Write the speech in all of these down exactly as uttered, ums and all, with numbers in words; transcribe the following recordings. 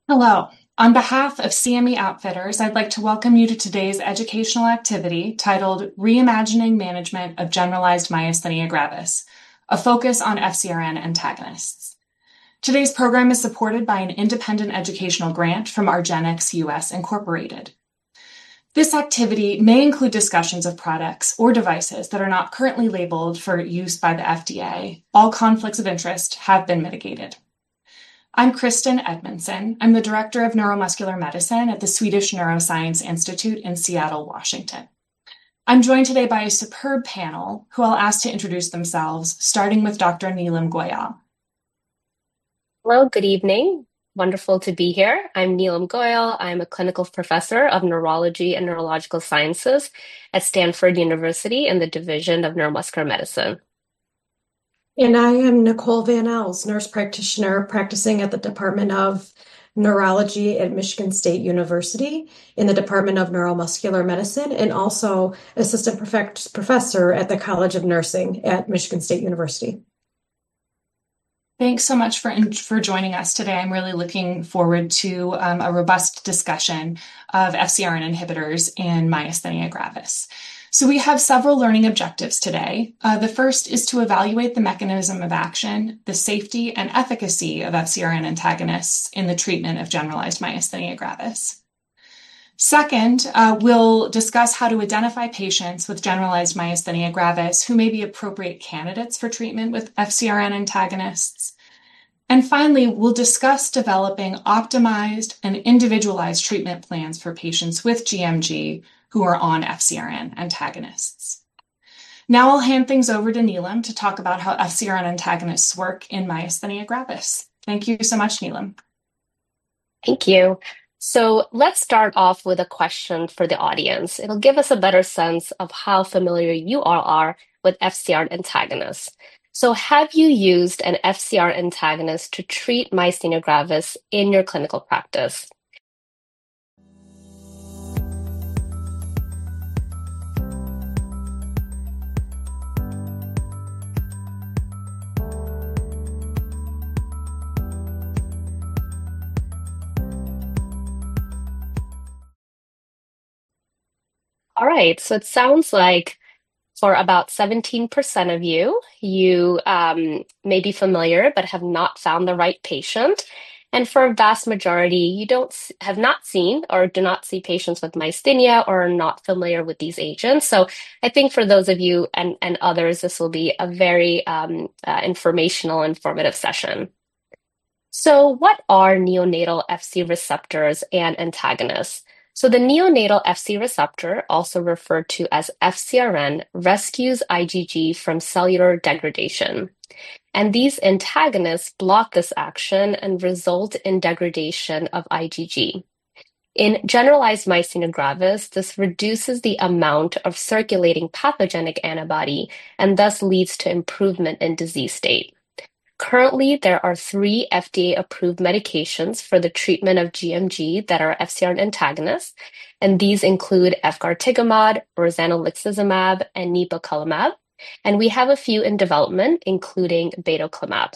Hello. On behalf of C M E Outfitters, I'd like to welcome you to today's educational activity titled Reimagining Management of Generalized Myasthenia Gravis, a focus on F C R N antagonists. Today's program is supported by an independent educational grant from argenx U S Incorporated. This activity may include discussions of products or devices that are not currently labeled for use by the F D A. All conflicts of interest have been mitigated. I'm Kristen Edmondson. I'm the Director of Neuromuscular Medicine at the Swedish Neuroscience Institute in Seattle, Washington. I'm joined today by a superb panel who I'll ask to introduce themselves, starting with Doctor Neelam Goyal. Hello, good evening. Wonderful to be here. I'm Neelam Goyal. I'm a clinical professor of neurology and neurological sciences at Stanford University in the Division of Neuromuscular Medicine. And I am Nicole Van Els, nurse practitioner practicing at the Department of Neurology at Michigan State University in the Department of Neuromuscular Medicine, and also assistant professor at the College of Nursing at Michigan State University. Thanks so much for, for joining us today. I'm really looking forward to um, a robust discussion of F C R N inhibitors in myasthenia gravis. So we have several learning objectives today. Uh, the first is to evaluate the mechanism of action, the safety and efficacy of F C R N antagonists in the treatment of generalized myasthenia gravis. Second, uh, we'll discuss how to identify patients with generalized myasthenia gravis who may be appropriate candidates for treatment with F C R N antagonists. And finally, we'll discuss developing optimized and individualized treatment plans for patients with G M G who are on F C R N antagonists. Now I'll hand things over to Neelam to talk about how F C R N antagonists work in myasthenia gravis. Thank you so much, Neelam. Thank you. So let's start off with a question for the audience. It'll give us a better sense of how familiar you all are with F C R N antagonists. So have you used an F C R N antagonist to treat myasthenia gravis in your clinical practice? All right, so it sounds like for about seventeen percent of you, you um, may be familiar but have not found the right patient. And for a vast majority, you don't have not seen or do not see patients with myasthenia or are not familiar with these agents. So I think for those of you and, and others, this will be a very um, uh, informational, informative session. So what are neonatal F C receptors and antagonists? So the neonatal F C receptor, also referred to as F C R N, rescues I G G from cellular degradation. And these antagonists block this action and result in degradation of I G G. In generalized myasthenia gravis, this reduces the amount of circulating pathogenic antibody and thus leads to improvement in disease state. Currently, there are three F D A-approved medications for the treatment of G M G that are F C R N antagonists, and these include efgartigimod, rozanolixizumab, and nipocalimab, and we have a few in development, including batoclimab.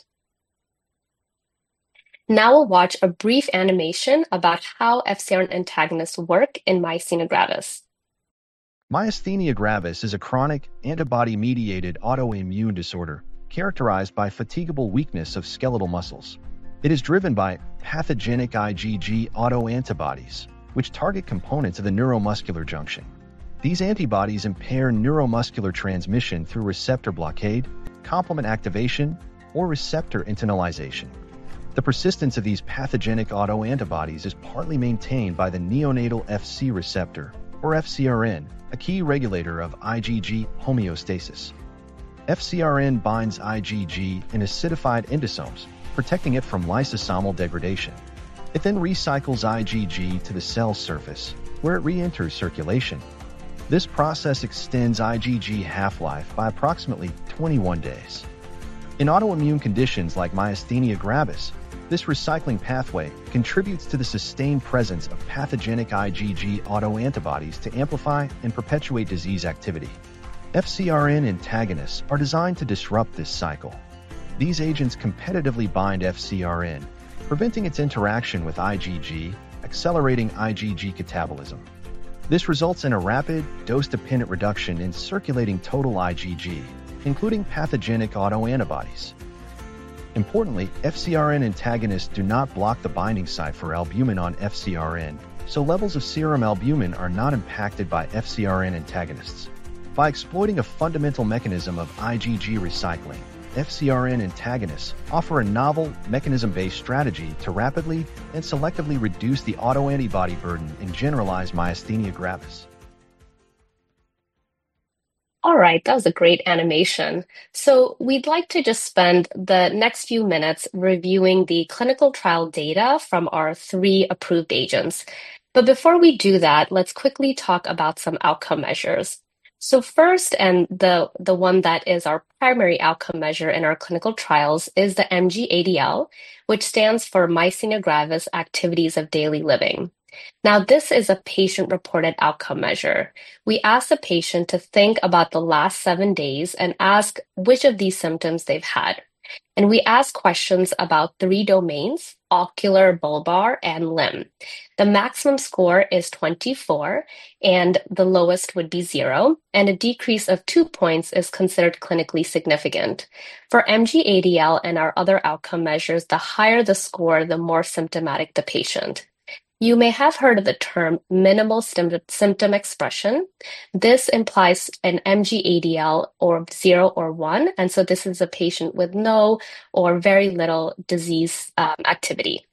Now we'll watch a brief animation about how F C R N antagonists work in myasthenia gravis. Myasthenia gravis is a chronic, antibody-mediated autoimmune disorder characterized by fatigable weakness of skeletal muscles. It is driven by pathogenic I G G autoantibodies, which target components of the neuromuscular junction. These antibodies impair neuromuscular transmission through receptor blockade, complement activation, or receptor internalization. The persistence of these pathogenic autoantibodies is partly maintained by the neonatal F C receptor, or F C R N, a key regulator of I G G homeostasis. F C R N binds I G G in acidified endosomes, protecting it from lysosomal degradation. It then recycles I G G to the cell surface, where it re-enters circulation. This process extends I G G half-life by approximately twenty-one days. In autoimmune conditions like myasthenia gravis, this recycling pathway contributes to the sustained presence of pathogenic I G G autoantibodies to amplify and perpetuate disease activity. F C R N antagonists are designed to disrupt this cycle. These agents competitively bind F C R N, preventing its interaction with IgG, accelerating IgG catabolism. This results in a rapid, dose-dependent reduction in circulating total IgG, including pathogenic autoantibodies. Importantly, F C R N antagonists do not block the binding site for albumin on F C R N, so levels of serum albumin are not impacted by F C R N antagonists. By exploiting a fundamental mechanism of IgG recycling, F C R N antagonists offer a novel, mechanism-based strategy to rapidly and selectively reduce the autoantibody burden in generalized myasthenia gravis. All right, that was a great animation. So we'd like to just spend the next few minutes reviewing the clinical trial data from our three approved agents. But before we do that, let's quickly talk about some outcome measures. So first, and the, the one that is our primary outcome measure in our clinical trials, is the M G A D L, which stands for Myasthenia Gravis Activities of Daily Living. Now, this is a patient-reported outcome measure. We ask the patient to think about the last seven days and ask which of these symptoms they've had. And we ask questions about three domains: ocular, bulbar, and limb. The maximum score is twenty-four, and the lowest would be zero, and a decrease of two points is considered clinically significant. For M G A D L and our other outcome measures, the higher the score, the more symptomatic the patient. You may have heard of the term minimal symptom expression. This implies an M G A D L or zero or one, and so this is a patient with no or very little disease um, activity.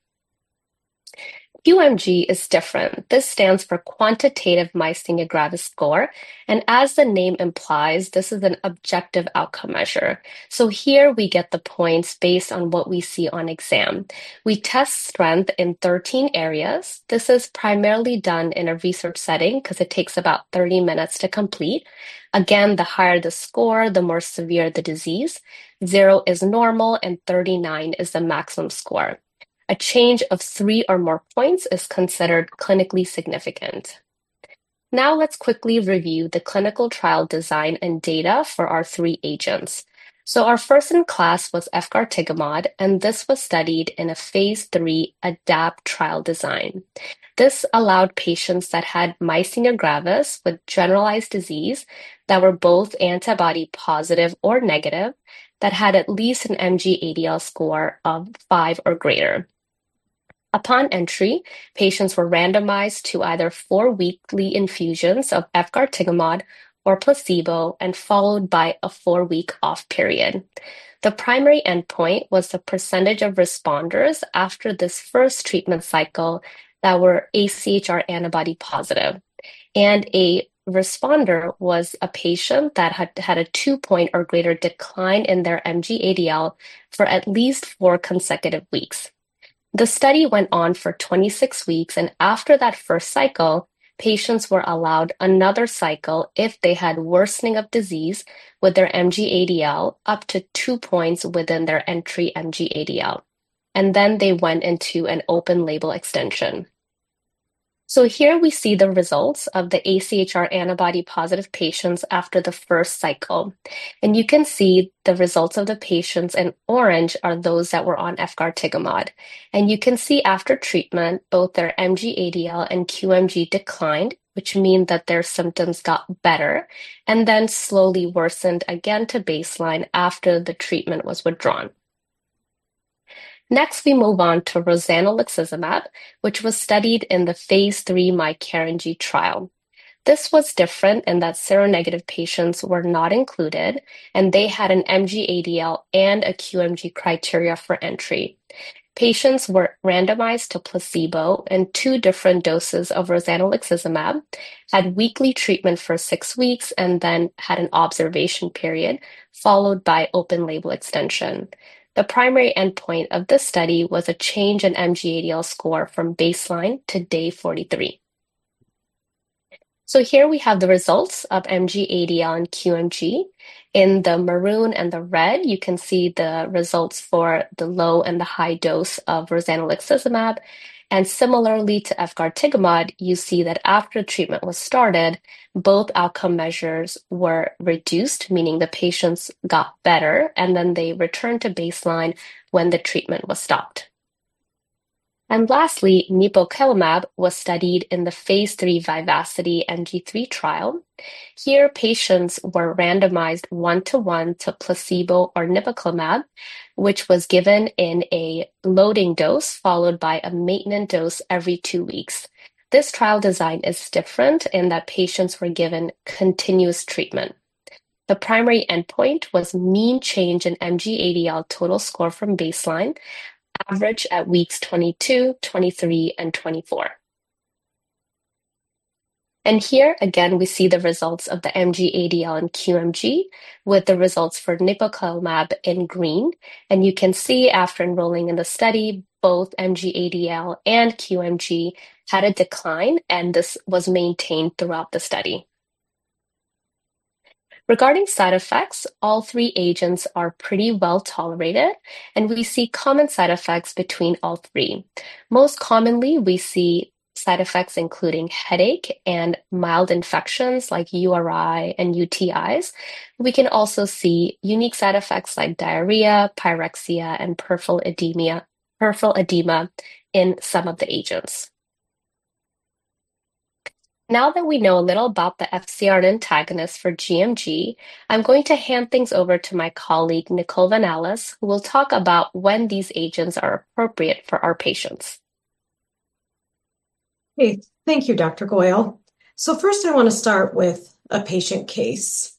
Q M G is different. This stands for Quantitative Myasthenia Gravis Score, and as the name implies, this is an objective outcome measure. So here we get the points based on what we see on exam. We test strength in thirteen areas. This is primarily done in a research setting because it takes about thirty minutes to complete. Again, the higher the score, the more severe the disease. Zero is normal, and thirty-nine is the maximum score. A change of three or more points is considered clinically significant. Now let's quickly review the clinical trial design and data for our three agents. So our first in class was efgartigimod, and this was studied in a phase three ADAPT trial design. This allowed patients that had myasthenia gravis with generalized disease that were both antibody positive or negative that had at least an M G A D L score of five or greater. Upon entry, patients were randomized to either four weekly infusions of efgartigimod or placebo and followed by a four-week off period. The primary endpoint was the percentage of responders after this first treatment cycle that were A C H R antibody positive. And a responder was a patient that had had a two-point or greater decline in their M G A D L for at least four consecutive weeks. The study went on for twenty-six weeks, and after that first cycle, patients were allowed another cycle if they had worsening of disease with their M G A D L up to two points within their entry M G A D L. And then they went into an open label extension. So here we see the results of the A C H R antibody positive patients after the first cycle. And you can see the results of the patients in orange are those that were on efgartigimod. And you can see after treatment, both their M G A D L and Q M G declined, which means that their symptoms got better and then slowly worsened again to baseline after the treatment was withdrawn. Next, we move on to rozanolixizumab, which was studied in the phase three myCarenG trial. This was different in that seronegative patients were not included, and they had an M G A D L and a Q M G criteria for entry. Patients were randomized to placebo and two different doses of rozanolixizumab, had weekly treatment for six weeks, and then had an observation period, followed by open label extension. The primary endpoint of this study was a change in M G A D L score from baseline to day forty-three. So here we have the results of M G A D L and Q M G. In the maroon and the red, you can see the results for the low and the high dose of rozanolixizumab. And similarly to efgartigimod, you see that after treatment was started, both outcome measures were reduced, meaning the patients got better, and then they returned to baseline when the treatment was stopped. And lastly, nipocalimab was studied in the phase three Vivacity M G three trial. Here, patients were randomized one-to-one to placebo or nipocalimab, which was given in a loading dose followed by a maintenance dose every two weeks. This trial design is different in that patients were given continuous treatment. The primary endpoint was mean change in M G A D L total score from baseline, average at weeks twenty-two, twenty-three, and twenty-four. And here, again, we see the results of the M G A D L and Q M G with the results for nipocalimab in green. And you can see after enrolling in the study, both M G A D L and Q M G had a decline, and this was maintained throughout the study. Regarding side effects, all three agents are pretty well tolerated, and we see common side effects between all three. Most commonly, we see side effects including headache and mild infections like U R I and U T Is. We can also see unique side effects like diarrhea, pyrexia, and peripheral edema, peripheral edema in some of the agents. Now that we know a little about the F C R N antagonist for G M G, I'm going to hand things over to my colleague Nicole Vanellis, who will talk about when these agents are appropriate for our patients. Hey, thank you, Doctor Goyle. So first I want to start with a patient case.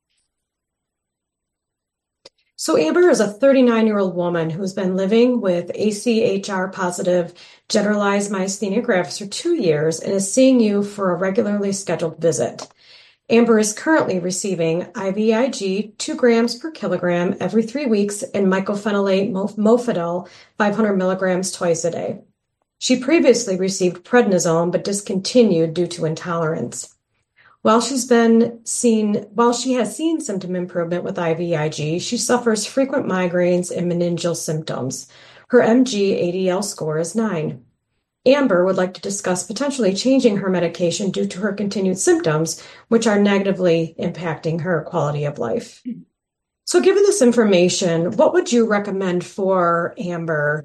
So Amber is a thirty-nine-year-old woman who's been living with A C H R-positive generalized myasthenia gravis for two years and is seeing you for a regularly scheduled visit. Amber is currently receiving I V I G two grams per kilogram every three weeks and mycophenolate mofetil five hundred milligrams twice a day. She previously received prednisone but discontinued due to intolerance. While she's been seen, while she has seen symptom improvement with I V I G, she suffers frequent migraines and meningeal symptoms. Her M G A D L score is nine. Amber would like to discuss potentially changing her medication due to her continued symptoms, which are negatively impacting her quality of life. So given this information, what would you recommend for Amber?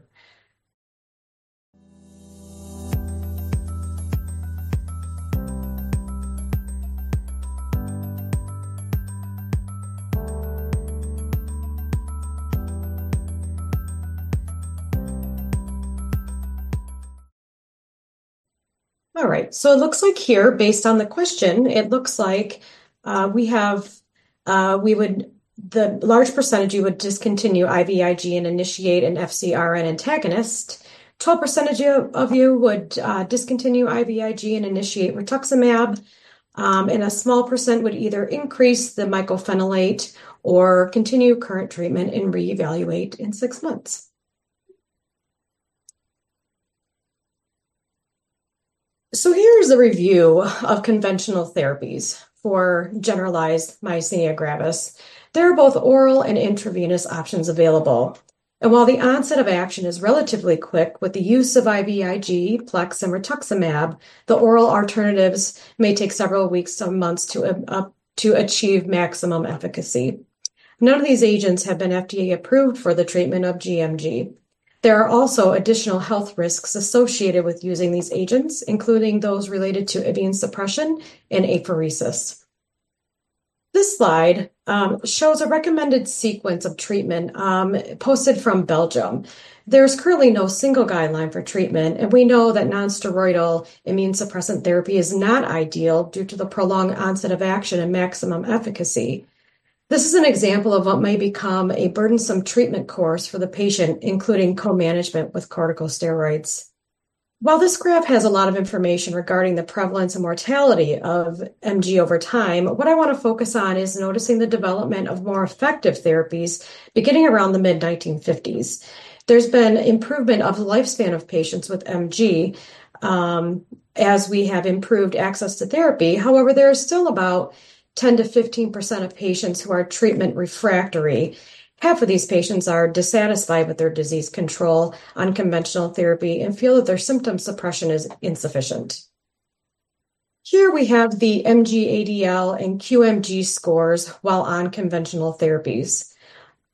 All right, so it looks like here, based on the question, it looks like uh, we have, uh, we would, the large percentage you would discontinue I V I G and initiate an F C R N antagonist. twelve percent of you would uh, discontinue I V I G and initiate rituximab, um, and a small percent would either increase the mycophenolate or continue current treatment and reevaluate in six months. So here's a review of conventional therapies for generalized myasthenia gravis. There are both oral and intravenous options available. And while the onset of action is relatively quick with the use of I V I G, Plex, and rituximab, the oral alternatives may take several weeks to months to, uh, to achieve maximum efficacy. None of these agents have been F D A approved for the treatment of G M G. There are also additional health risks associated with using these agents, including those related to immune suppression and apheresis. This slide um, shows a recommended sequence of treatment um, posted from Belgium. There's currently no single guideline for treatment, and we know that nonsteroidal immune suppressant therapy is not ideal due to the prolonged onset of action and maximum efficacy. This is an example of what may become a burdensome treatment course for the patient, including co-management with corticosteroids. While this graph has a lot of information regarding the prevalence and mortality of M G over time, what I want to focus on is noticing the development of more effective therapies beginning around the mid nineteen fifties. There's been improvement of the lifespan of patients with M G um, as we have improved access to therapy. However, there is still about ten to fifteen percent of patients who are treatment refractory. Half of these patients are dissatisfied with their disease control on conventional therapy and feel that their symptom suppression is insufficient. Here we have the M G A D L and Q M G scores while on conventional therapies.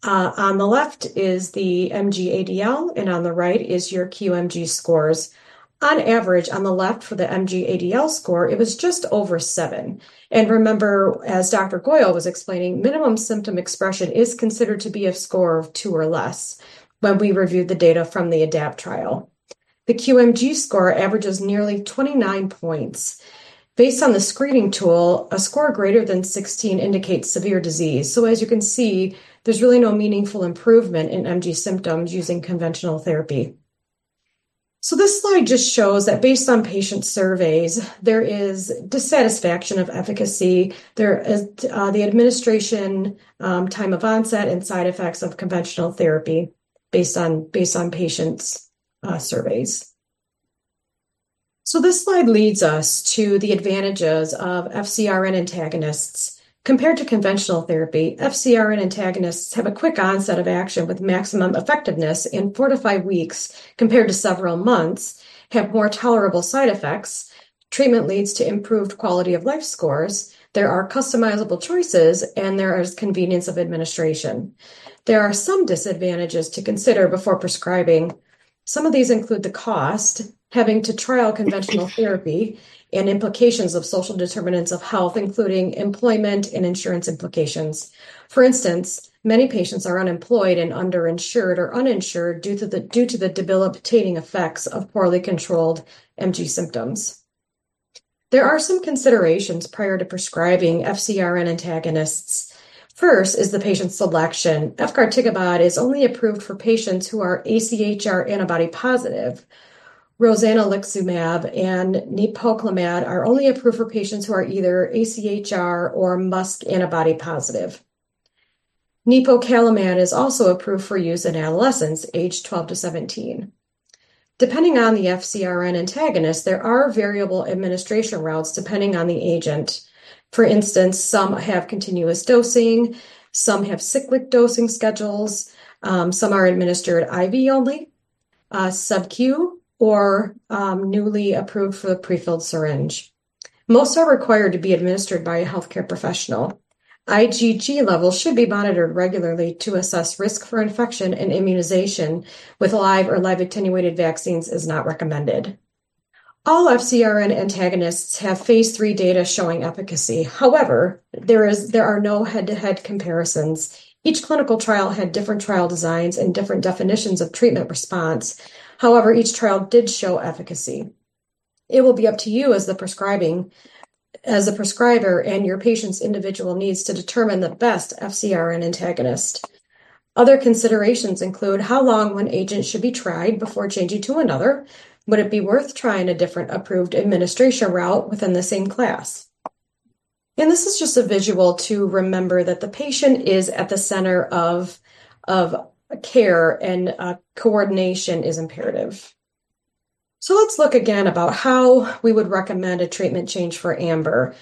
Uh, on the left is the M G A D L, and on the right is your Q M G scores. On average, on the left for the M G A D L score, it was just over seven. And remember, as Doctor Goyle was explaining, minimum symptom expression is considered to be a score of two or less when we reviewed the data from the ADAPT trial. The Q M G score averages nearly twenty-nine points. Based on the screening tool, a score greater than sixteen indicates severe disease. So as you can see, there's really no meaningful improvement in M G symptoms using conventional therapy. So this slide just shows that based on patient surveys, there is dissatisfaction of efficacy. There is uh, the administration, um, time of onset, and side effects of conventional therapy based on, based on patients' uh, surveys. So this slide leads us to the advantages of F C R N antagonists. Compared to conventional therapy, F C R N antagonists have a quick onset of action with maximum effectiveness in four to five weeks compared to several months, have more tolerable side effects. Treatment leads to improved quality of life scores. There are customizable choices, and there is convenience of administration. There are some disadvantages to consider before prescribing. Some of these include the cost, having to trial conventional therapy, and implications of social determinants of health, including employment and insurance implications. For instance, many patients are unemployed and underinsured or uninsured due to the, due to the debilitating effects of poorly controlled M G symptoms. There are some considerations prior to prescribing F C R N antagonists. First is the patient selection. Efgartigimod is only approved for patients who are A C H R antibody positive. Rozanolixizumab and Nipocalimab are only approved for patients who are either A C H R or M U S C antibody positive. Nipocalimab is also approved for use in adolescents aged twelve to seventeen. Depending on the F C R N antagonist, there are variable administration routes depending on the agent. For instance, some have continuous dosing, some have cyclic dosing schedules, um, some are administered I V only, uh, sub-Q, or um, newly approved for the prefilled syringe. Most are required to be administered by a healthcare professional. I G G levels should be monitored regularly to assess risk for infection, and immunization with live or live attenuated vaccines is not recommended. All F C R N antagonists have phase three data showing efficacy. However, there is there are no head-to-head comparisons. Each clinical trial had different trial designs and different definitions of treatment response. However, each trial did show efficacy. It will be up to you as the prescribing, as a prescriber and your patient's individual needs to determine the best F C R N antagonist. Other considerations include how long one agent should be tried before changing to another. Would it be worth trying a different approved administration route within the same class? And this is just a visual to remember that the patient is at the center of, of care, and uh, coordination is imperative. So let's look again about how we would recommend a treatment change for AMBER.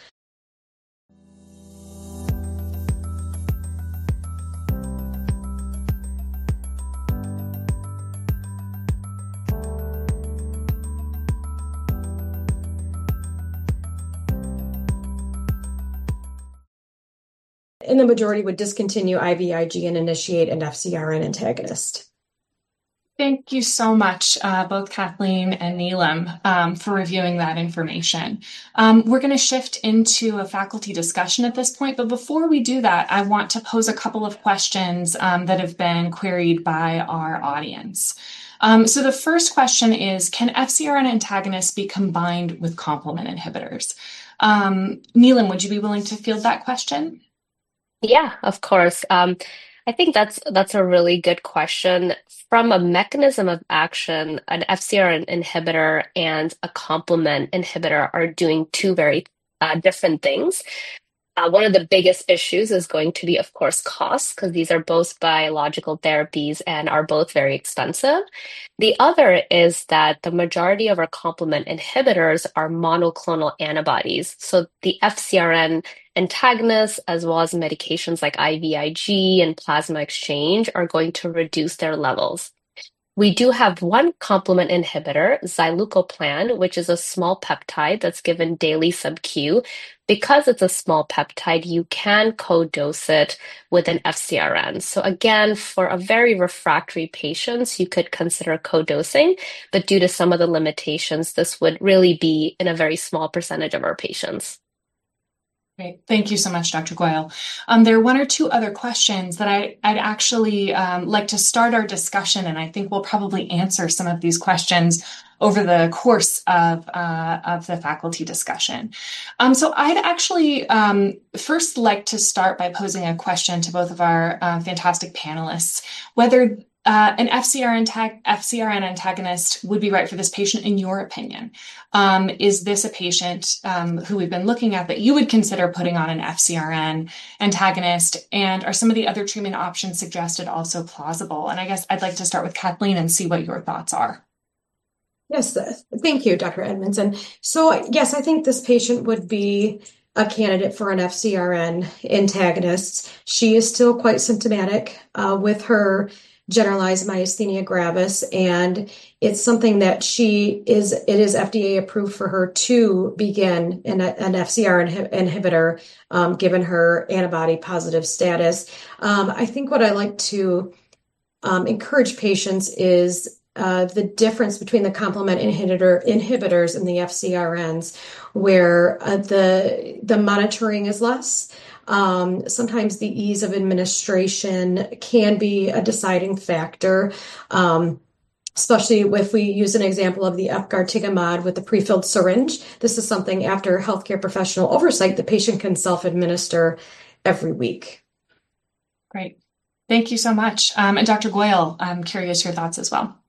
And the majority would discontinue I V I G and initiate an F C R N antagonist. Thank you so much, uh, both Kathleen and Neelam, um, for reviewing that information. Um, we're going to shift into a faculty discussion at this point, but before we do that, I want to pose a couple of questions um, that have been queried by our audience. Um, so the first question is, can F C R N antagonists be combined with complement inhibitors? Um, Neelam, would you be willing to field that question? Yeah, of course. Um, I think that's that's a really good question. From a mechanism of action, an F C R N inhibitor and a complement inhibitor are doing two very uh, different things. Uh, one of the biggest issues is going to be, of course, costs, because these are both biological therapies and are both very expensive. The other is that the majority of our complement inhibitors are monoclonal antibodies. So the F C R N antagonists, as well as medications like I V I G and plasma exchange, are going to reduce their levels. We do have one complement inhibitor, zilucoplan, which is a small peptide that's given daily sub-Q. Because it's a small peptide, you can co-dose it with an F C R N. So again, for a very refractory patients, you could consider co-dosing, but due to some of the limitations, this would really be in a very small percentage of our patients. Great. Thank you so much, Doctor Goyal. Um, there are one or two other questions that I, I'd actually um, like to start our discussion, and I think we'll probably answer some of these questions over the course of, uh, of the faculty discussion. Um, so I'd actually um, first like to start by posing a question to both of our uh, fantastic panelists, whether Uh, an F C R N, F C R N antagonist would be right for this patient, in your opinion. Um, is this a patient um, who we've been looking at that you would consider putting on an F C R N antagonist? And are some of the other treatment options suggested also plausible? And I guess I'd like to start with Kathleen and see what your thoughts are. Yes, thank you, Doctor Edmondson. So yes, I think this patient would be a candidate for an F C R N antagonist. She is still quite symptomatic uh, with her generalized myasthenia gravis, and it's something that she is, it is F D A approved for her to begin an, an F C R inhib- inhibitor, um, given her antibody positive status. Um, I think what I like to um, encourage patients is uh, the difference between the complement inhibitor inhibitors and the F C R Ns, where uh, the the monitoring is less. Um, sometimes the ease of administration can be a deciding factor, um, especially if we use an example of the efgartigimod with the prefilled syringe. This is something after healthcare professional oversight, the patient can self-administer every week. Great. Thank you so much. Um, and Doctor Goyal, I'm curious your thoughts as well.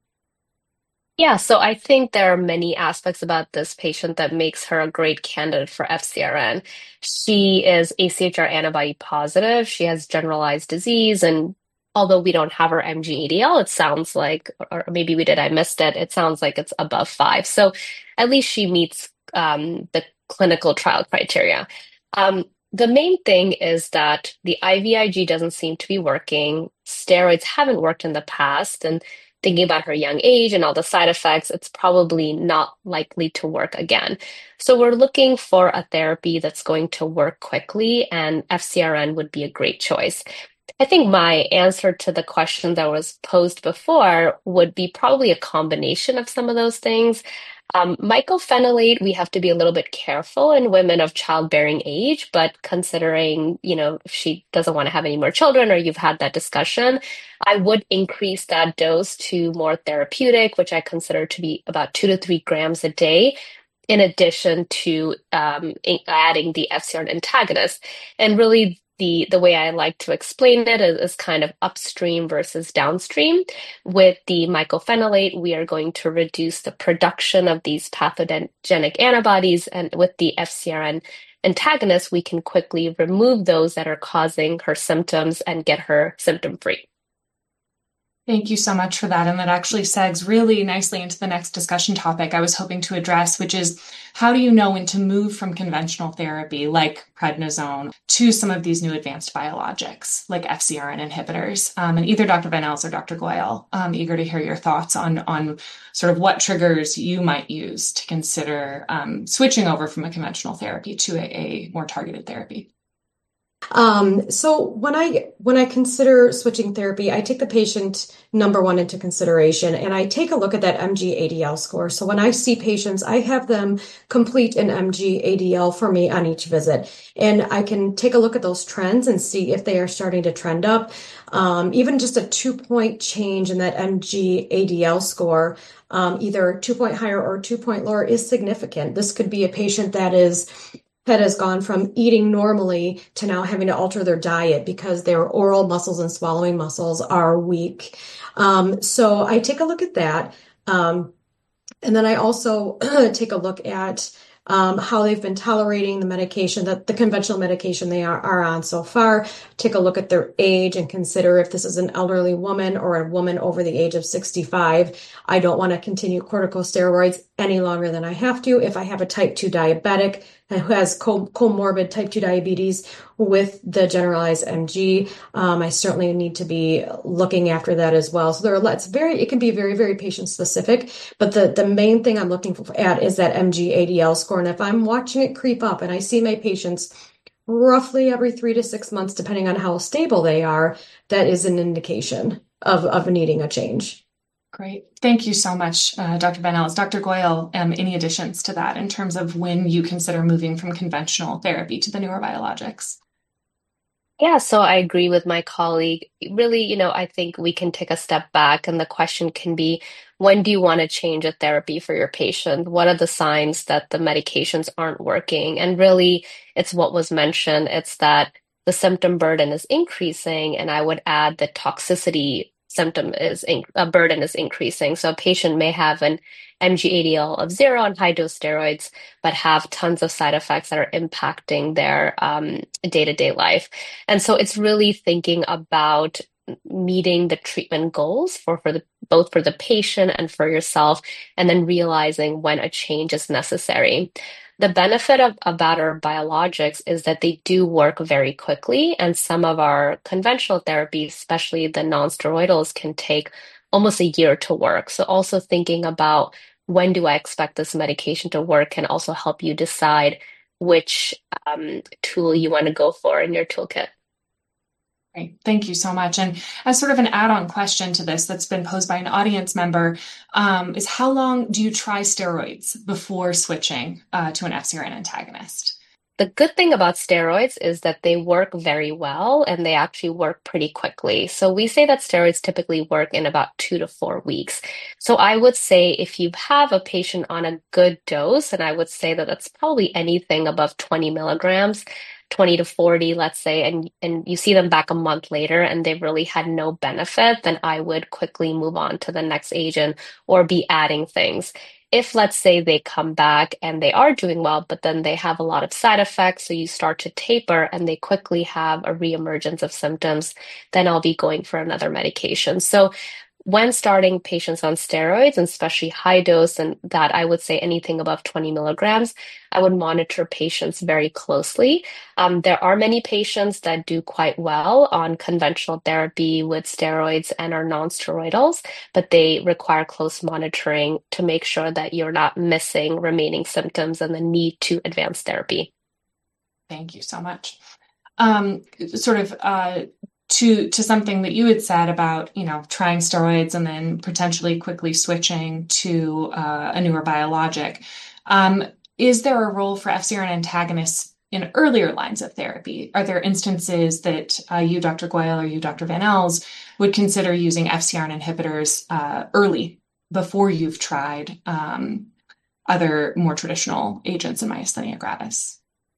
Yeah, so I think there are many aspects about this patient that makes her a great candidate for F C R N. She is A C H R antibody positive. She has generalized disease, and although we don't have her M G A D L, it sounds like, or maybe we did, I missed it, it sounds like it's above five. So at least she meets um, the clinical trial criteria. Um, the main thing is that the I V I G doesn't seem to be working. Steroids haven't worked in the past, and thinking about her young age and all the side effects, it's probably not likely to work again. So we're looking for a therapy that's going to work quickly, and F C R N would be a great choice. I think my answer to the question that was posed before would be probably a combination of some of those things. Um, mycophenolate, we have to be a little bit careful in women of childbearing age, but considering, you know, if she doesn't want to have any more children or you've had that discussion, I would increase that dose to more therapeutic, which I consider to be about two to three grams a day, in addition to um, adding the F C R N antagonist. And really, The, the way I like to explain it is, is kind of upstream versus downstream. With the mycophenolate, we are going to reduce the production of these pathogenic antibodies, and with the F C R N antagonist, we can quickly remove those that are causing her symptoms and get her symptom-free. Thank you so much for that. And that actually segs really nicely into the next discussion topic I was hoping to address, which is how do you know when to move from conventional therapy like prednisone to some of these new advanced biologics like F C R N inhibitors? Um, and either Doctor Van Els or Doctor Goyal, I'm eager to hear your thoughts on, on sort of what triggers you might use to consider um, switching over from a conventional therapy to a, a more targeted therapy. Um, so when I when I consider switching therapy, I take the patient number one into consideration, and I take a look at that M G A D L score. So when I see patients, I have them complete an M G A D L for me on each visit, and I can take a look at those trends and see if they are starting to trend up. Um, even just a two point change in that M G A D L score, um, either two point higher or two point lower, is significant. This could be a patient that is that has gone from eating normally to now having to alter their diet because their oral muscles and swallowing muscles are weak. Um, so I take a look at that. Um, and then I also take a look at um, how they've been tolerating the medication, that the conventional medication they are, are on so far. Take a look at their age and consider if this is an elderly woman or a woman over the age of sixty-five. I don't want to continue corticosteroids any longer than I have to. If I have a type two diabetic, who has co comorbid type two diabetes with the generalized M G. Um, I certainly need to be looking after that as well. So there are lots very, it can be very, very patient specific, but the, the main thing I'm looking for at is that M G A D L score. And if I'm watching it creep up and I see my patients roughly every three to six months, depending on how stable they are, that is an indication of, of needing a change. Great. Thank you so much, uh, Doctor Van Els. Doctor Goyal, um, any additions to that in terms of when you consider moving from conventional therapy to the newer biologics? Yeah, so I agree with my colleague. Really, you know, I think we can take a step back, and the question can be, when do you want to change a therapy for your patient? What are the signs that the medications aren't working? And really, it's what was mentioned. It's that the symptom burden is increasing, and I would add the toxicity symptom is in, uh, burden is increasing. So a patient may have an M G A D L of zero on high dose steroids, but have tons of side effects that are impacting their um, day-to-day life. And so it's really thinking about meeting the treatment goals for, for the both for the patient and for yourself, and then realizing when a change is necessary. The benefit of about our biologics is that they do work very quickly, and some of our conventional therapies, especially the non-steroidals, can take almost a year to work. So also thinking about when do I expect this medication to work can also help you decide which um, tool you want to go for in your toolkit. Great. Thank you so much. And as sort of an add-on question to this that's been posed by an audience member, um, is how long do you try steroids before switching uh, to an F cRn antagonist? The good thing about steroids is that they work very well and they actually work pretty quickly. So we say that steroids typically work in about two to four weeks. So I would say if you have a patient on a good dose, and I would say that that's probably anything above twenty milligrams, twenty to forty, let's say, and, and you see them back a month later and they've really had no benefit, then I would quickly move on to the next agent or be adding things. If, let's say, they come back and they are doing well, but then they have a lot of side effects, so you start to taper and they quickly have a reemergence of symptoms, then I'll be going for another medication. So when starting patients on steroids, and especially high dose, and that I would say anything above twenty milligrams, I would monitor patients very closely. Um, there are many patients that do quite well on conventional therapy with steroids and are non-steroidals, but they require close monitoring to make sure that you're not missing remaining symptoms and the need to advance therapy. Thank you so much. Um, sort of uh, to to something that you had said about, you know, trying steroids and then potentially quickly switching to uh, a newer biologic. Um, is there a role for F cRn antagonists in earlier lines of therapy? Are there instances that uh, you, Doctor Goyal, or you, Doctor Van Els, would consider using F cRn inhibitors uh, early before you've tried um, other more traditional agents in myasthenia gravis?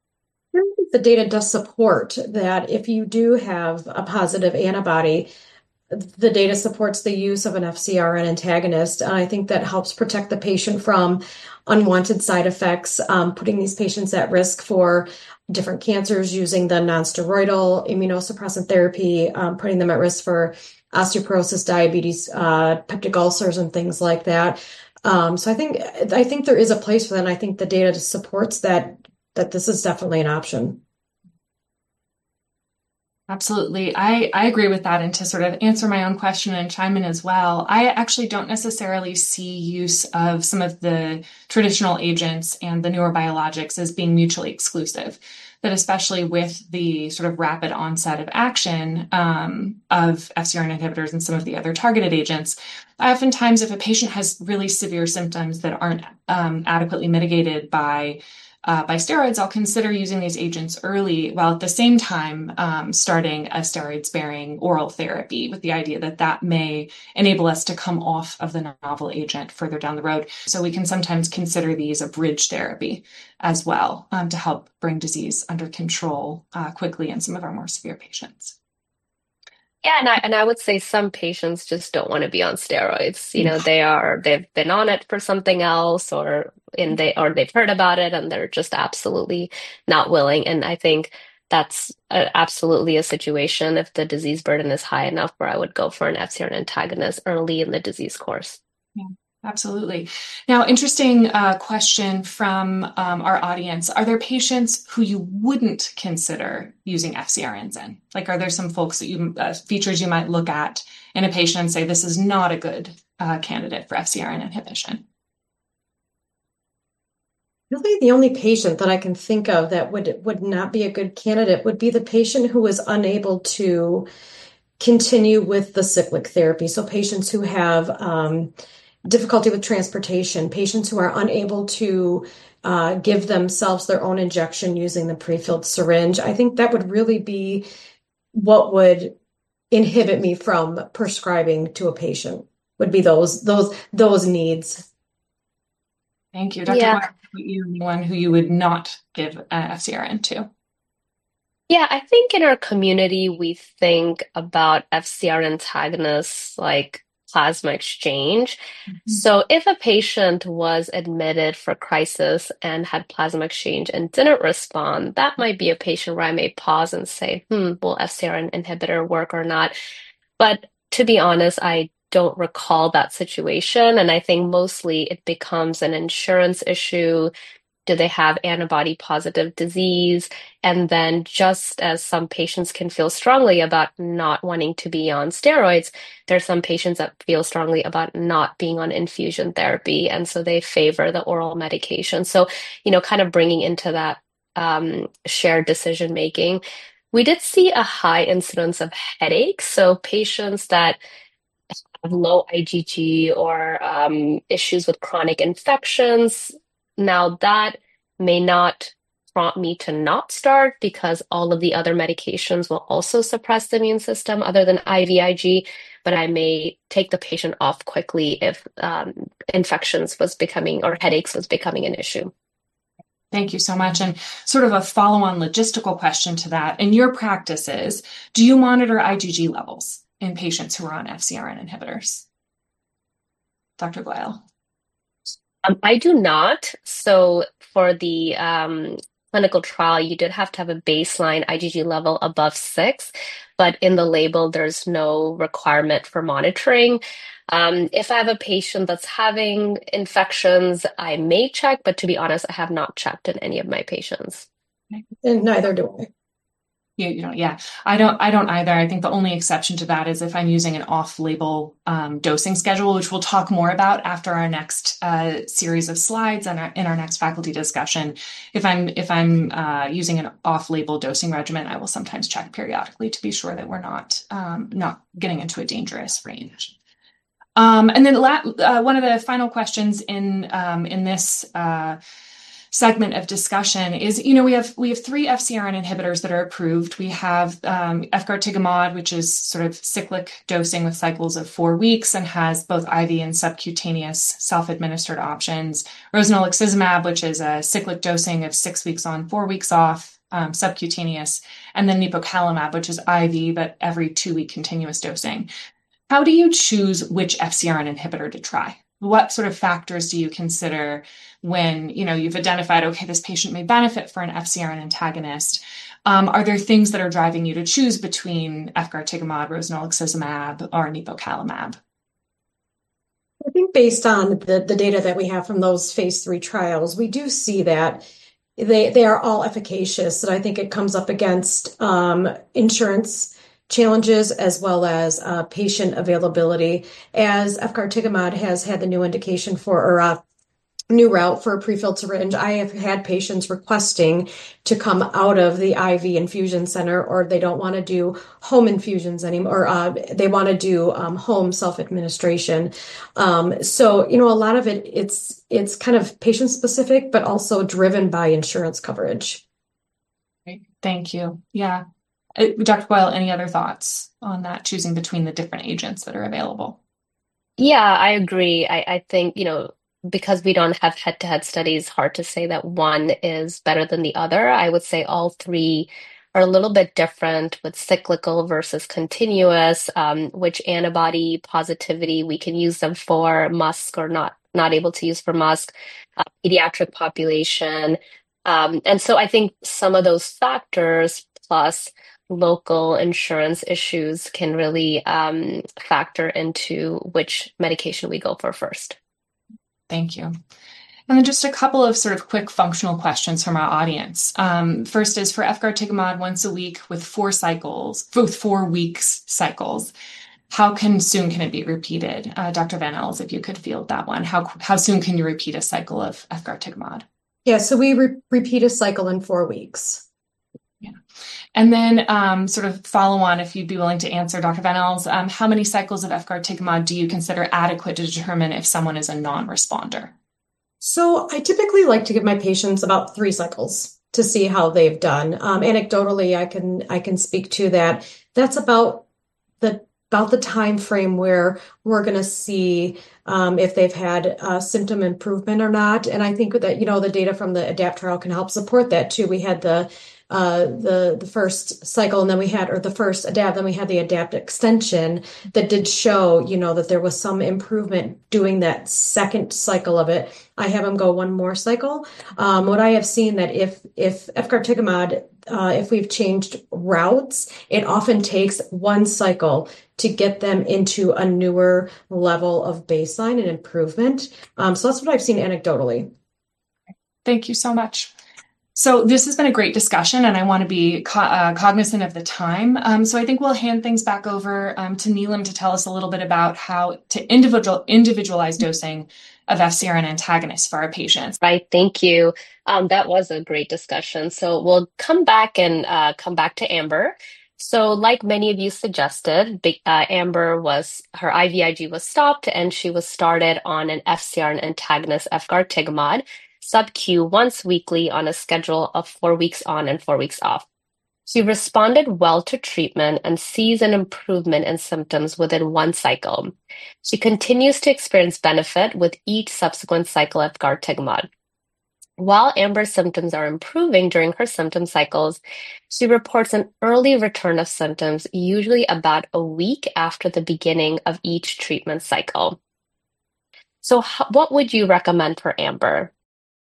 The data does support that if you do have a positive antibody, the data supports the use of an F cRn antagonist. And I think that helps protect the patient from unwanted side effects, um, putting these patients at risk for different cancers using the nonsteroidal immunosuppressant therapy, um, putting them at risk for osteoporosis, diabetes, uh, peptic ulcers, and things like that. Um, so I think I think there is a place for that. And I think the data supports that that this is definitely an option. Absolutely. I, I agree with that. And to sort of answer my own question and chime in as well, I actually don't necessarily see use of some of the traditional agents and the newer biologics as being mutually exclusive. That especially with the sort of rapid onset of action um, of F cRn inhibitors and some of the other targeted agents, oftentimes if a patient has really severe symptoms that aren't um, adequately mitigated by Uh, by steroids, I'll consider using these agents early, while at the same time um, starting a steroid-sparing oral therapy with the idea that that may enable us to come off of the novel agent further down the road. So we can sometimes consider these a bridge therapy as well um, to help bring disease under control uh, quickly in some of our more severe patients. Yeah, and I and I would say some patients just don't want to be on steroids. You know, they are they've been on it for something else, or in they or they've heard about it and they're just absolutely not willing. And I think that's a, absolutely a situation if the disease burden is high enough where I would go for an F cRn antagonist early in the disease course. Yeah. Absolutely. Now, interesting uh, question from um, our audience. Are there patients who you wouldn't consider using F C R Ns in? Like, are there some folks that you, uh, features you might look at in a patient and say, this is not a good uh, candidate for F C R N inhibition? Really, the only patient that I can think of that would would not be a good candidate would be the patient who is unable to continue with the cyclic therapy. So patients who have um, difficulty with transportation, patients who are unable to uh, give themselves their own injection using the prefilled syringe. I think that would really be what would inhibit me from prescribing to a patient, would be those those those needs. Thank you. Doctor Yeah. Guile, you one who you would not give uh, F C R N to? Yeah, I think in our community, we think about F C R antagonists like plasma exchange. So if a patient was admitted for crisis and had plasma exchange and didn't respond, that might be a patient where I may pause and say, hmm, will F C R N inhibitor work or not? But to be honest, I don't recall that situation. And I think mostly it becomes an insurance issue. Do they have antibody positive disease? And then, just as some patients can feel strongly about not wanting to be on steroids, there are some patients that feel strongly about not being on infusion therapy. And so they favor the oral medication. So, you know, kind of bringing into that um, shared decision making. We did see a high incidence of headaches. So, patients that have low IgG or um, issues with chronic infections. Now, that may not prompt me to not start because all of the other medications will also suppress the immune system other than IVIG, but I may take the patient off quickly if um, infections was becoming or headaches was becoming an issue. Thank you so much. And sort of a follow-on logistical question to that. In your practices, do you monitor IgG levels in patients who are on F C R N inhibitors? Doctor Guile. Um, I do not. So for the um, clinical trial, you did have to have a baseline IgG level above six, but in the label, there's no requirement for monitoring. Um, if I have a patient that's having infections, I may check, but to be honest, I have not checked in any of my patients. And neither do I. You, you know, yeah, I don't, I don't either. I think the only exception to that is if I'm using an off-label um, dosing schedule, which we'll talk more about after our next uh, series of slides and our, in our next faculty discussion. If I'm, if I'm uh, using an off-label dosing regimen, I will sometimes check periodically to be sure that we're not, um, not getting into a dangerous range. Um, and then la- uh, one of the final questions in um, in this uh, segment of discussion is, you know, we have we have three F C R N inhibitors that are approved. We have um, efgartigimod, which is sort of cyclic dosing with cycles of four weeks and has both I V and subcutaneous self-administered options. Rozanolixizumab, which is a cyclic dosing of six weeks on, four weeks off, um, subcutaneous, and then nipocalimab, which is I V but every two-week continuous dosing. How do you choose which F C R N inhibitor to try? What sort of factors do you consider when, you know, you've identified, okay, this patient may benefit for an F C R N antagonist? Um, are there things that are driving you to choose between efgartigimod, rozanolixizumab, or nipocalimab? I think based on the, the data that we have from those phase three trials, we do see that they, they are all efficacious. And I think it comes up against um, insurance challenges as well as uh, patient availability, as efgartigimod has had the new indication for, or uh, new route for a prefilled syringe. I have had patients requesting to come out of the I V infusion center, or they don't want to do home infusions anymore, or uh, they want to do um, home self-administration. Um, so, you know, a lot of it, it's it's kind of patient specific, but also driven by insurance coverage. Great. Thank you. Yeah. Uh, Doctor Guile, any other thoughts on that, choosing between the different agents that are available? Yeah, I agree. I, I think, you know, because we don't have head-to-head studies, hard to say that one is better than the other. I would say all three are a little bit different with cyclical versus continuous, um, which antibody positivity we can use them for, M U S C or not, not able to use for M U S C, uh, pediatric population. Um, and so I think some of those factors plus local insurance issues can really um, factor into which medication we go for first. Thank you. And then just a couple of sort of quick functional questions from our audience. Um, first is for efgartigimod once a week with four cycles, with four weeks cycles. How can soon can it be repeated? Uh, Doctor Van Els, if you could field that one. How how soon can you repeat a cycle of efgartigimod? Yeah, so we re repeat a cycle in four weeks. Yeah. And then um, sort of follow on, if you'd be willing to answer, Doctor Van Els, um, how many cycles of efgartigimod do you consider adequate to determine if someone is a non-responder? So I typically like to give my patients about three cycles to see how they've done. Um, anecdotally, I can I can speak to that. That's about the about the time frame where we're going to see um, if they've had uh, symptom improvement or not. And I think that, you know, the data from the ADAPT trial can help support that too. We had the uh, the the first cycle, and then we had, or the first ADAPT, then we had the ADAPT extension that did show, you know, that there was some improvement doing that second cycle of it. I have them go one more cycle. Um, what I have seen that if if efgartigimod, uh, if we've changed routes, it often takes one cycle to get them into a newer level of baseline and improvement. Um, so that's what I've seen anecdotally. Thank you so much. So this has been a great discussion, and I want to be co uh, cognizant of the time. Um, so I think we'll hand things back over um, to Neelam to tell us a little bit about how to individual individualize dosing of F C R N antagonists for our patients. Right, thank you. Um, that was a great discussion. So we'll come back and uh, come back to Amber. So like many of you suggested, uh, Amber was, her I V I G was stopped and she was started on an F C R N antagonist, efgartigimod, sub-Q once weekly on a schedule of four weeks on and four weeks off. She responded well to treatment and sees an improvement in symptoms within one cycle. She continues to experience benefit with each subsequent cycle of efgartigimod. While Amber's symptoms are improving during her symptom cycles, she reports an early return of symptoms, usually about a week after the beginning of each treatment cycle. So what would you recommend for Amber?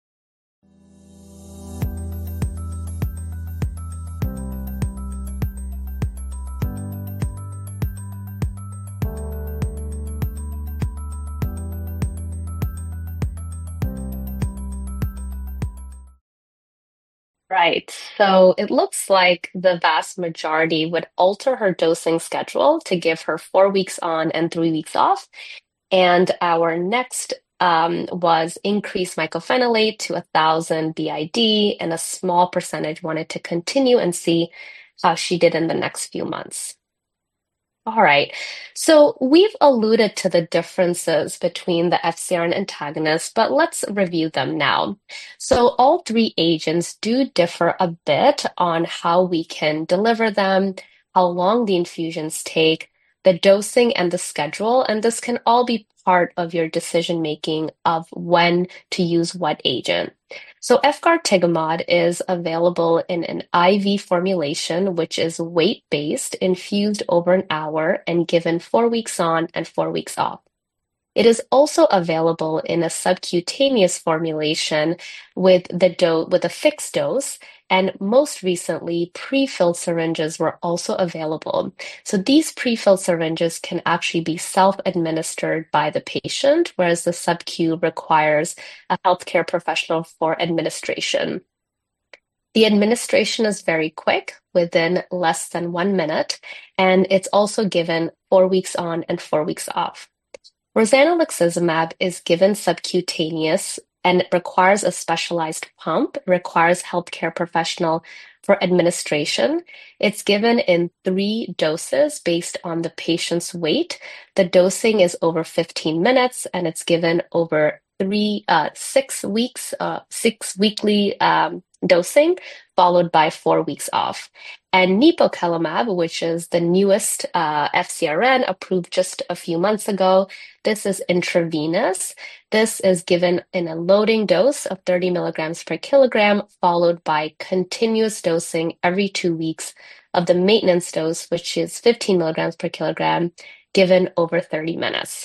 Right. So it looks like the vast majority would alter her dosing schedule to give her four weeks on and three weeks off. And our next um, was increase mycophenolate to one thousand B I D, and a small percentage wanted to continue and see how she did in the next few months. All right, so we've alluded to the differences between the F C R N antagonists, but let's review them now. So all three agents do differ a bit on how we can deliver them, how long the infusions take, the dosing and the schedule, and this can all be part of your decision-making of when to use what agent. So efgartigimod is available in an I V formulation, which is weight-based, infused over an hour, and given four weeks on and four weeks off. It is also available in a subcutaneous formulation with the do with a fixed dose, and most recently, pre-filled syringes were also available. So these pre-filled syringes can actually be self-administered by the patient, whereas the sub-Q requires a healthcare professional for administration. The administration is very quick, within less than one minute, and it's also given four weeks on and four weeks off. Rozanolixizumab is given subcutaneous and it requires a specialized pump, requires healthcare professional for administration. It's given in three doses based on the patient's weight. The dosing is over fifteen minutes and it's given over three, uh, six weeks, uh, six weekly um, dosing, followed by four weeks off. And nipocalimab, which is the newest uh, F C R N approved just a few months ago, this is intravenous. This is given in a loading dose of thirty milligrams per kilogram, followed by continuous dosing every two weeks of the maintenance dose, which is fifteen milligrams per kilogram, given over thirty minutes.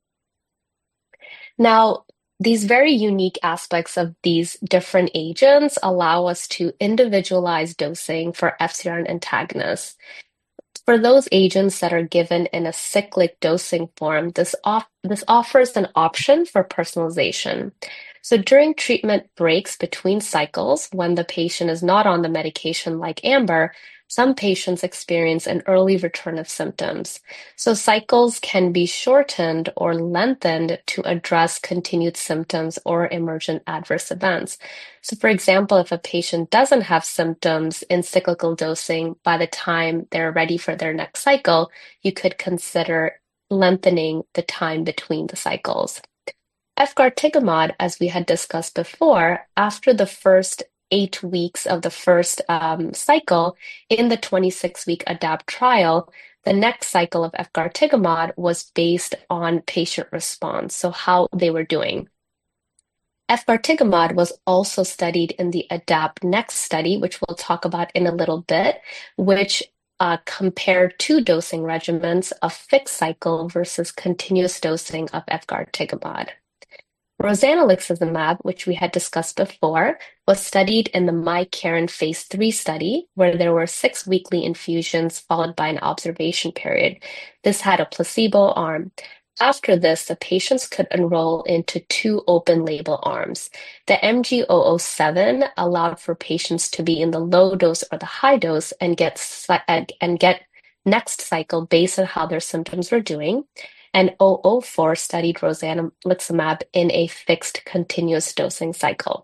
Now, these very unique aspects of these different agents allow us to individualize dosing for F C R N antagonists. For those agents that are given in a cyclic dosing form, this, off this offers an option for personalization. So during treatment breaks between cycles, when the patient is not on the medication like Amber, some patients experience an early return of symptoms. So cycles can be shortened or lengthened to address continued symptoms or emergent adverse events. So for example, if a patient doesn't have symptoms in cyclical dosing by the time they're ready for their next cycle, you could consider lengthening the time between the cycles. Efgartigimod, as we had discussed before, after the first eight weeks of the first um, cycle in the twenty-six week ADAPT trial, the next cycle of efgartigimod was based on patient response, so how they were doing. Efgartigimod was also studied in the ADAPT Next study, which we'll talk about in a little bit, which uh, compared two dosing regimens of fixed cycle versus continuous dosing of efgartigimod. Rozanolixizumab, which we had discussed before, was studied in the MyCaren phase three study, where there were six weekly infusions followed by an observation period. This had a placebo arm. After this, the patients could enroll into two open label arms. The M G zero zero seven allowed for patients to be in the low dose or the high dose and get, and get next cycle based on how their symptoms were doing. And zero zero four studied rozanolixizumab in a fixed continuous dosing cycle.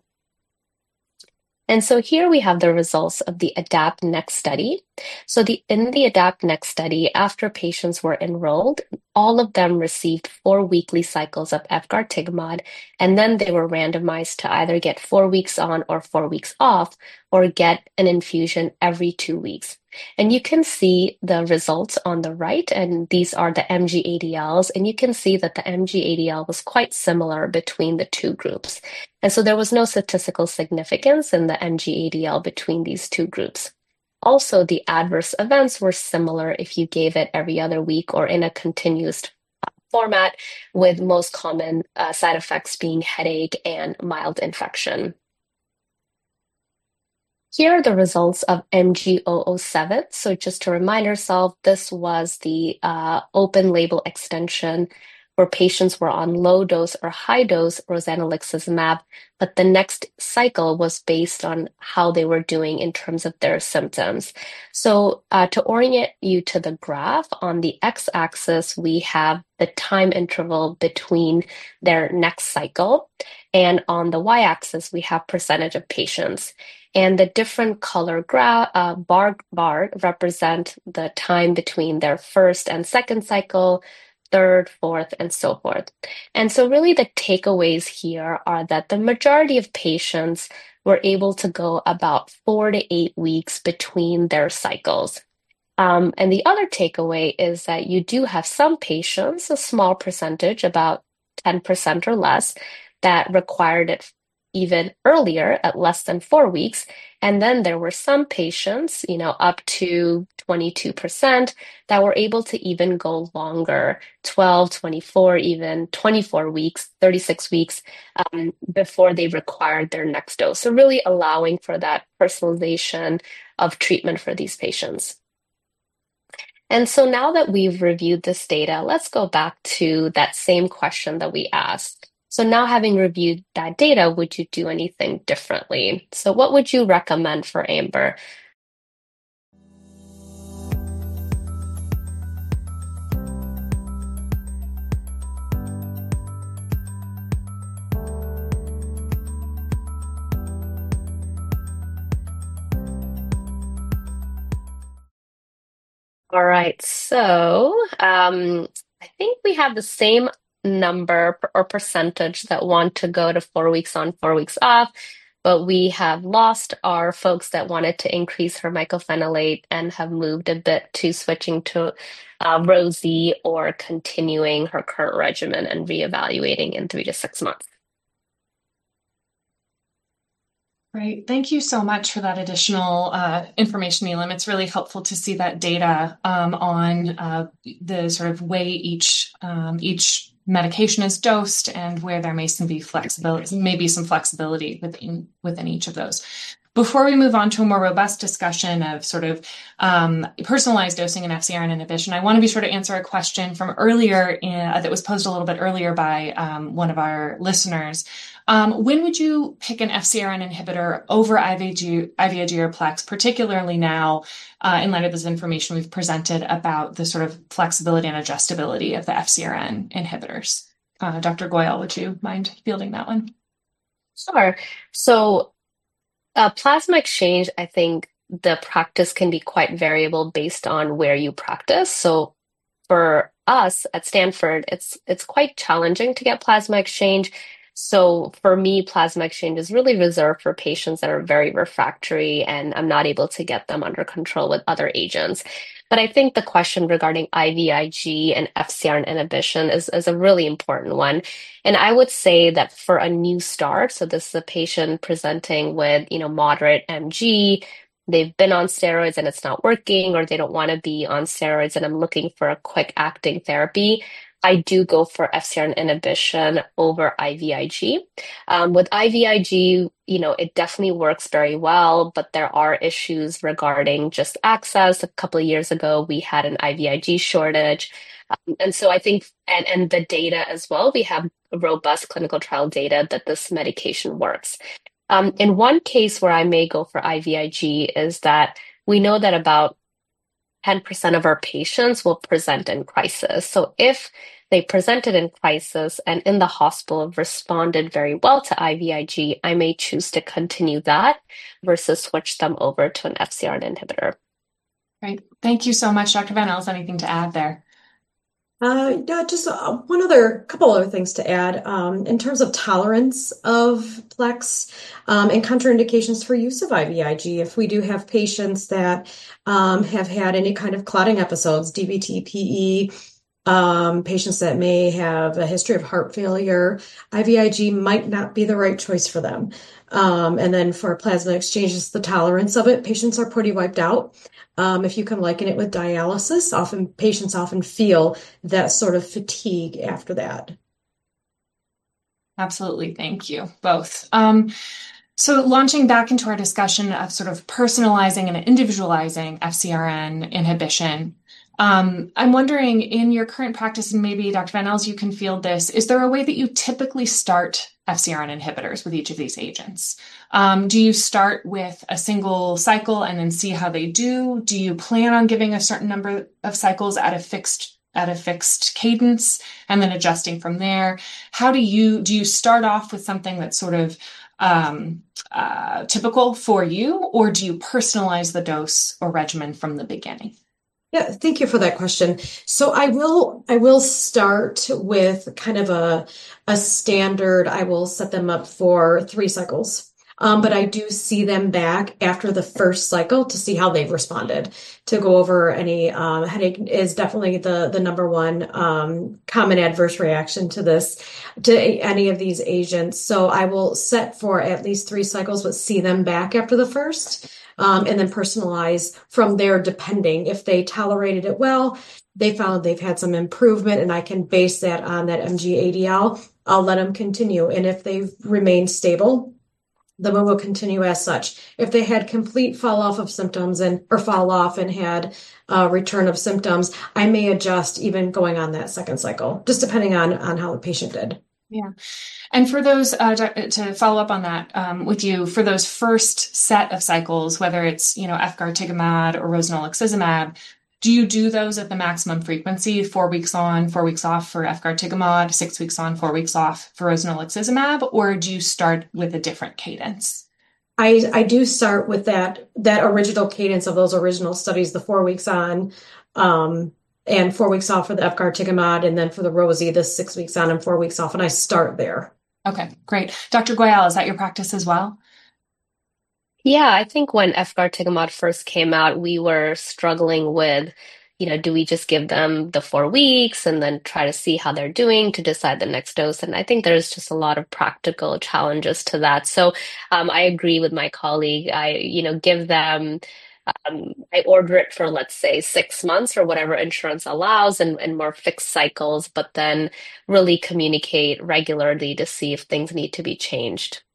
And so here we have the results of the ADAPT Next study. So the, in the ADAPT Next study, after patients were enrolled, all of them received four weekly cycles of efgartigimod, and then they were randomized to either get four weeks on or four weeks off, or get an infusion every two weeks. And you can see the results on the right, and these are the M G A D Ls, and you can see that the M G A D L was quite similar between the two groups. And so there was no statistical significance in the M G A D L between these two groups. Also, the adverse events were similar if you gave it every other week or in a continuous format, with most common uh, side effects being headache and mild infection. Here are the results of M G zero zero seven. So just to remind ourselves, this was the uh, open label extension where patients were on low dose or high dose rozanolixizumab, but the next cycle was based on how they were doing in terms of their symptoms. So uh, to orient you to the graph, on the x-axis, we have the time interval between their next cycle, and on the y-axis, we have percentage of patients. And the different color gra uh, bar, bar represent the time between their first and second cycle, third, fourth, and so forth. And so really the takeaways here are that the majority of patients were able to go about four to eight weeks between their cycles. Um, and the other takeaway is that you do have some patients, a small percentage, about ten percent or less, that required it even earlier at less than four weeks. And then there were some patients, you know, up to twenty-two percent that were able to even go longer, twelve, twenty-four, even twenty-four weeks, thirty-six weeks um, before they required their next dose. So really allowing for that personalization of treatment for these patients. And so now that we've reviewed this data, let's go back to that same question that we asked. So now having reviewed that data, would you do anything differently? So what would you recommend for Amber? All right, so um, I think we have the same number or percentage that want to go to four weeks on, four weeks off, but we have lost our folks that wanted to increase her mycophenolate and have moved a bit to switching to uh, Rosie or continuing her current regimen and reevaluating in three to six months. Great. Thank you so much for that additional uh, information, Elam. It's really helpful to see that data um, on uh, the sort of way each um, each medication is dosed and where there may some be flexibility, maybe some flexibility within within each of those. before we move on to a more robust discussion of sort of um, personalized dosing and F C R N inhibition, I want to be sure to answer a question from earlier in, uh, that was posed a little bit earlier by um, one of our listeners. Um, when would you pick an F C R N inhibitor over I V I G, IVIG or Plex, particularly now uh, in light of this information we've presented about the sort of flexibility and adjustability of the F C R N inhibitors? Uh, Doctor Goyal, would you mind fielding that one? Sure. So uh, plasma exchange, I think the practice can be quite variable based on where you practice. So for us at Stanford, it's it's quite challenging to get plasma exchange. So for me, plasma exchange is really reserved for patients that are very refractory and I'm not able to get them under control with other agents. But I think the question regarding I V I G and F C R N inhibition is, is a really important one. And I would say that for a new start, so this is a patient presenting with, you know, moderate M G, they've been on steroids and it's not working, or they don't want to be on steroids and I'm looking for a quick acting therapy, I do go for F C R N inhibition over I V I G. Um, with I V I G, you know, it definitely works very well, but there are issues regarding just access. A couple of years ago, we had an I V I G shortage. Um, and so I think, and, and the data as well, we have robust clinical trial data that this medication works. Um, in one case where I may go for I V I G is that we know that about ten percent of our patients will present in crisis. So if they presented in crisis and in the hospital responded very well to I V I G, I may choose to continue that versus switch them over to an F C R N inhibitor. Great. Thank you so much, Doctor Van Els. Anything to add there? Uh, yeah, just uh, one other couple other things to add. Um, in terms of tolerance of Plex um, and contraindications for use of I V I G, if we do have patients that um, have had any kind of clotting episodes, D V T, P E, um, patients that may have a history of heart failure, I V I G might not be the right choice for them. Um, and then for plasma exchanges, the tolerance of it, patients are pretty wiped out. Um, if you can liken it with dialysis, often patients often feel that sort of fatigue after that. Absolutely. Thank you both. Um, so launching back into our discussion of sort of personalizing and individualizing F C R N inhibition, um, I'm wondering in your current practice, and maybe Doctor Van Els, you can field this, is there a way that you typically start F C R N inhibitors with each of these agents? Um, do you start with a single cycle and then see how they do? Do you plan on giving a certain number of cycles at a fixed at a fixed cadence and then adjusting from there? How do you do you start off with something that's sort of um, uh, typical for you, or do you personalize the dose or regimen from the beginning? Yeah, thank you for that question. So I will I will start with kind of a a standard. I will set them up for three cycles. Um, but I do see them back after the first cycle to see how they've responded. To go over any um, headache is definitely the the number one um, common adverse reaction to this, to any of these agents. So I will set for at least three cycles, but see them back after the first. Um, and then personalize from there, depending if they tolerated it well, they found they've had some improvement, and I can base that on that M G A D L. I'll let them continue. And if they've remained stable, then we will continue as such. If they had complete fall off of symptoms and or fall off and had a return of symptoms, I may adjust even going on that second cycle, just depending on, on how the patient did. Yeah. And for those, uh, to follow up on that um, with you, for those first set of cycles, whether it's, you know, efgartigimod or rozanolixizumab, do you do those at the maximum frequency, four weeks on, four weeks off for efgartigimod, six weeks on, four weeks off for rozanolixizumab, or do you start with a different cadence? I, I do start with that, that original cadence of those original studies, the four weeks on, um, and four weeks off for the efgartigimod, and then for the Rosie, the six weeks on and four weeks off, and I start there. Okay, great. Doctor Goyal, is that your practice as well? Yeah, I think when efgartigimod first came out, we were struggling with, you know, do we just give them the four weeks and then try to see how they're doing to decide the next dose? And I think there's just a lot of practical challenges to that. So um, I agree with my colleague. I, you know, give them Um, I order it for, let's say, six months or whatever insurance allows, and, and more fixed cycles, but then really communicate regularly to see if things need to be changed.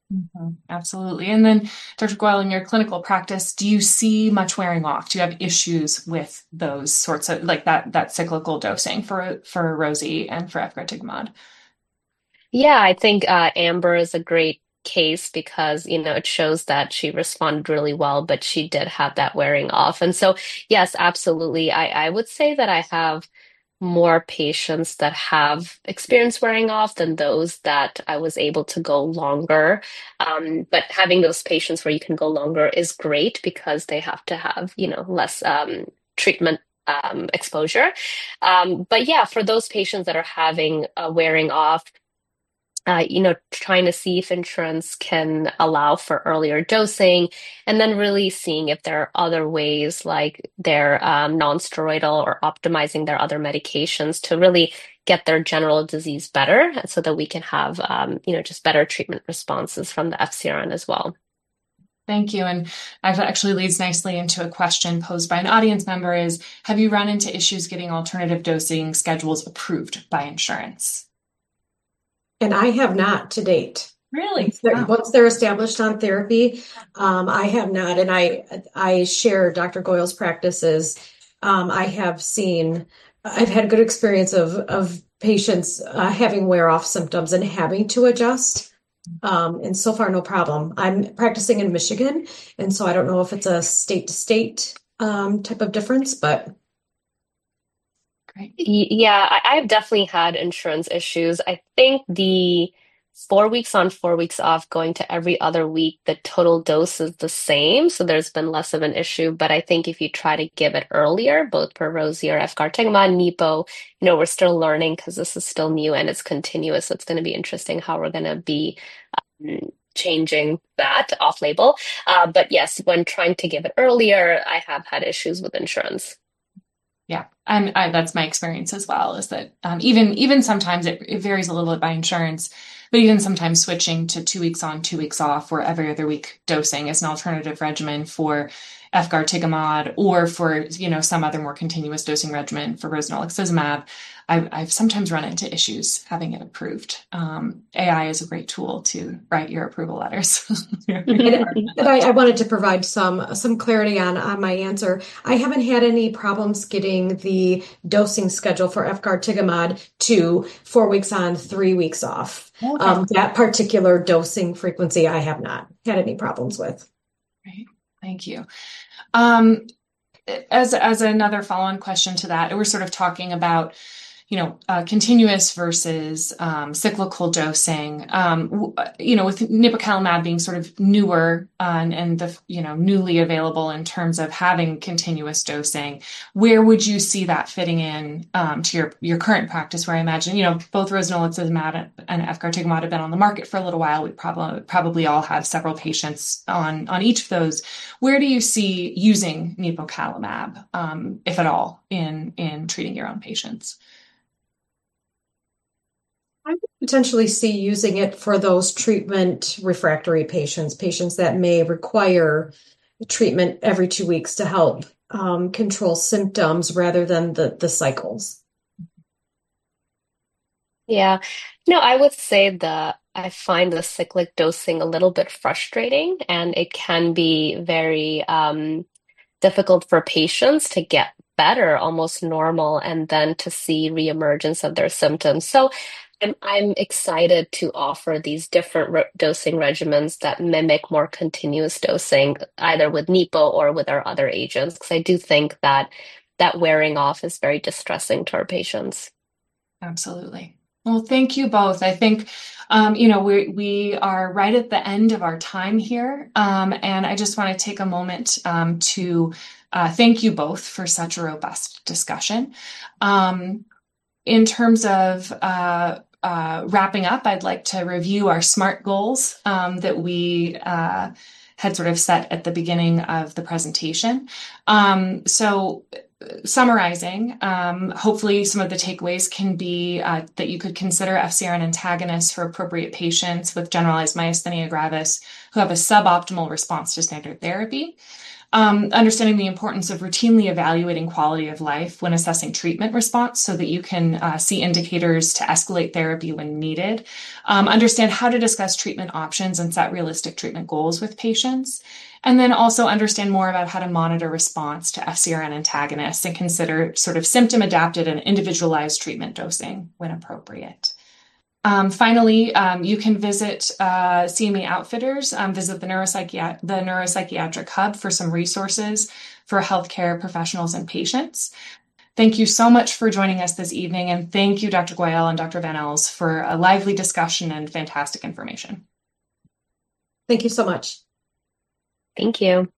Mhm. Absolutely. And then, Doctor Goyle, in your clinical practice, do you see much wearing off? Do you have issues with those sorts of like that that cyclical dosing for for Rosie and for efgartigimod? Yeah, I think uh, Amber is a great case because, you know, it shows that she responded really well, but she did have that wearing off. And so, yes, absolutely. I, I would say that I have more patients that have experience wearing off than those that I was able to go longer. Um, but having those patients where you can go longer is great because they have to have, you know, less um, treatment um, exposure. Um, but yeah, for those patients that are having a wearing off, uh, you know, trying to see if insurance can allow for earlier dosing, and then really seeing if there are other ways, like their um, non-steroidal or optimizing their other medications to really get their general disease better, so that we can have, um, you know, just better treatment responses from the F C R N as well. Thank you. And that actually leads nicely into a question posed by an audience member is, have you run into issues getting alternative dosing schedules approved by insurance? And I have not to date. Really? Once they're, Wow. once they're established on therapy, um, I have not. And I I share Doctor Goyle's practices. Um, I have seen, I've had good experience of of patients uh, having wear off symptoms and having to adjust. Um, and so far, no problem. I'm practicing in Michigan, and so I don't know if it's a state to state um, type of difference, but Great. Y- Yeah, I, I've definitely had insurance issues. I think the four weeks on, four weeks off, going to every other week, the total dose is the same. So there's been less of an issue. But I think if you try to give it earlier, both for Rosie or efgartigimod, Nepo, you know, we're still learning because this is still new and it's continuous. So it's going to be interesting how we're going to be um, changing that off label. Uh, but yes, when trying to give it earlier, I have had issues with insurance. Yeah, and I, that's my experience as well, is that um, even even sometimes it, it varies a little bit by insurance, but even sometimes switching to two weeks on, two weeks off, or every other week dosing as an alternative regimen for efgartigimod or for, you know, some other more continuous dosing regimen for rosenolixizumab, I've, I've sometimes run into issues having it approved. Um, A I is a great tool to write your approval letters. and, and I, I wanted to provide some some clarity on on my answer. I haven't had any problems getting the dosing schedule for efgartigimod to four weeks on, three weeks off. Okay. Um, that particular dosing frequency, I have not had any problems with. Great. Thank you. Um, as as another follow-on question to that, we're sort of talking about, you know, uh, continuous versus um, cyclical dosing. Um, you know, with nipocalimab being sort of newer uh, and, and the, you know, newly available in terms of having continuous dosing, where would you see that fitting in um, to your your current practice? Where I imagine, you know, both rosenolixizumab and efgartigimod have been on the market for a little while. We probably probably all have several patients on on each of those. Where do you see using nipocalimab, um, if at all, in in treating your own patients? I could potentially see using it for those treatment refractory patients, patients that may require treatment every two weeks to help um, control symptoms rather than the, the cycles. Yeah. No, I would say that I find the cyclic dosing a little bit frustrating, and it can be very um, difficult for patients to get better, almost normal, and then to see reemergence of their symptoms. So I'm I'm excited to offer these different re dosing regimens that mimic more continuous dosing, either with Nepo or with our other agents, because I do think that that wearing off is very distressing to our patients. Absolutely. Well, thank you both. I think, um, you know, we we are right at the end of our time here, um, and I just want to take a moment um, to uh, thank you both for such a robust discussion. Um, in terms of uh, uh, wrapping up, I'd like to review our SMART goals um, that we uh, had sort of set at the beginning of the presentation. Um, so summarizing, um, hopefully some of the takeaways can be uh, that you could consider F C R N antagonists for appropriate patients with generalized myasthenia gravis who have a suboptimal response to standard therapy. Um, understanding the importance of routinely evaluating quality of life when assessing treatment response so that you can uh, see indicators to escalate therapy when needed. Um, understand how to discuss treatment options and set realistic treatment goals with patients. And then also understand more about how to monitor response to F C R N antagonists and consider sort of symptom adapted and individualized treatment dosing when appropriate. Um, finally, um, you can visit uh, C M E Outfitters, um, visit the, neuropsychi- the Neuropsychiatric Hub for some resources for healthcare professionals and patients. Thank you so much for joining us this evening, and thank you, Doctor Goyal and Doctor Van Els, for a lively discussion and fantastic information. Thank you so much. Thank you.